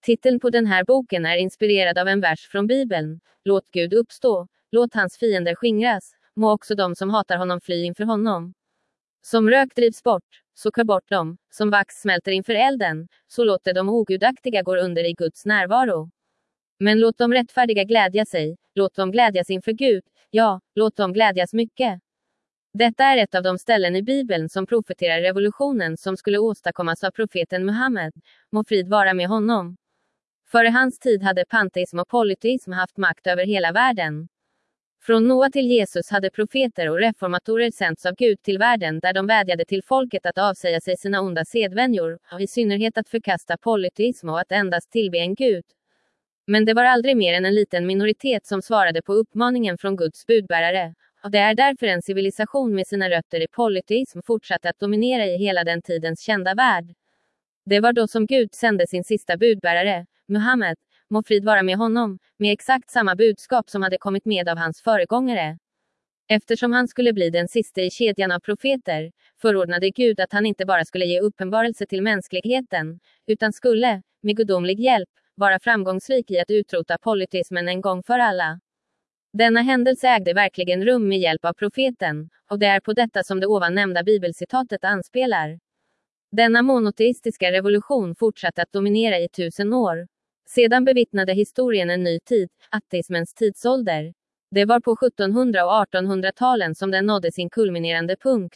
Titeln på den här boken är inspirerad av en vers från Bibeln. Låt Gud uppstå, låt hans fiender skingras, må också de som hatar honom fly inför honom. Som rök drivs bort, så kör bort dem, som vax smälter inför elden, så låter de ogudaktiga gå under i Guds närvaro. Men låt de rättfärdiga glädja sig, låt dem glädjas inför Gud, ja, låt dem glädjas mycket. Detta är ett av de ställen i Bibeln som profeterar revolutionen som skulle åstadkommas av profeten Muhammed, må frid vara med honom. Före hans tid hade panteism och polyteism haft makt över hela världen. Från Noa till Jesus hade profeter och reformatorer sänts av Gud till världen där de vädjade till folket att avsäga sig sina onda sedvänjor, och i synnerhet att förkasta polyteism och att endast tillbe en Gud. Men det var aldrig mer än en liten minoritet som svarade på uppmaningen från Guds budbärare, och det är därför en civilisation med sina rötter i polyteism fortsatte att dominera i hela den tidens kända värld. Det var då som Gud sände sin sista budbärare, Muhammed, må frid vara med honom, med exakt samma budskap som hade kommit med av hans föregångare. Eftersom han skulle bli den sista i kedjan av profeter, förordnade Gud att han inte bara skulle ge uppenbarelse till mänskligheten, utan skulle, med gudomlig hjälp, vara framgångsrik i att utrota polyteismen en gång för alla. Denna händelse ägde verkligen rum med hjälp av profeten, och det är på detta som det ovan nämnda bibelcitatet anspelar. Denna monoteistiska revolution fortsatte att dominera i 1000 år. Sedan bevittnade historien en ny tid, ateismens tidsålder. Det var på 1700- och 1800-talen som den nådde sin kulminerande punkt.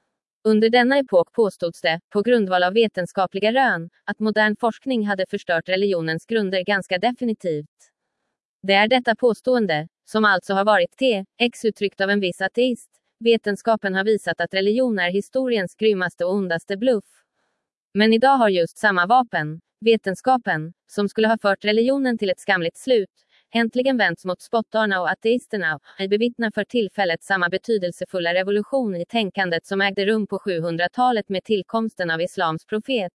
Under denna epok påstods det, på grundval av vetenskapliga rön, att modern forskning hade förstört religionens grunder ganska definitivt. Det är detta påstående, som alltså har varit uttryckt av en viss ateist. Vetenskapen har visat att religion är historiens grymmaste och ondaste bluff. Men idag har just samma vapen, vetenskapen, som skulle ha fört religionen till ett skamligt slut, äntligen vänts mot spottarna och ateisterna, och bevittnar för tillfället samma betydelsefulla revolution i tänkandet som ägde rum på 700-talet med tillkomsten av islams profet.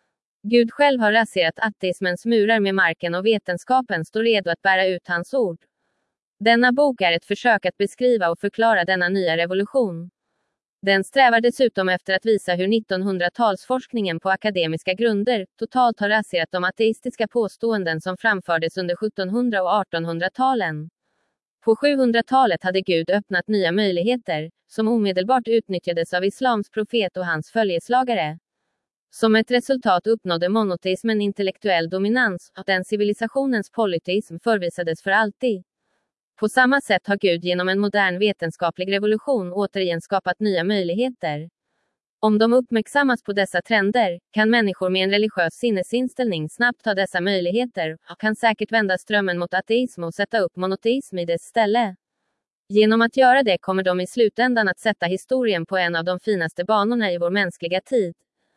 Gud själv har raserat ateismens murar med marken och vetenskapen står redo att bära ut hans ord. Denna bok är ett försök att beskriva och förklara denna nya revolution. Den strävar dessutom efter att visa hur 1900-talsforskningen på akademiska grunder totalt har raserat de ateistiska påståenden som framfördes under 1700- och 1800-talen. På 700-talet hade Gud öppnat nya möjligheter, som omedelbart utnyttjades av islams profet och hans följeslagare. Som ett resultat uppnådde monoteismen intellektuell dominans, och den civilisationens polyteism förvisades för alltid. På samma sätt har Gud genom en modern vetenskaplig revolution återigen skapat nya möjligheter. Om de uppmärksammas på dessa trender, kan människor med en religiös sinnesinställning snabbt ta dessa möjligheter, och kan säkert vända strömmen mot ateism och sätta upp monoteism i dess ställe. Genom att göra det kommer de i slutändan att sätta historien på en av de finaste banorna i vår mänskliga tid.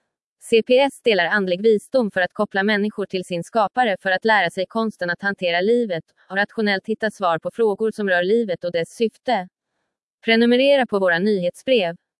CPS delar andlig visdom för att koppla människor till sin skapare för att lära sig konsten att hantera livet, och rationellt hitta svar på frågor som rör livet och dess syfte. Prenumerera på våra nyhetsbrev.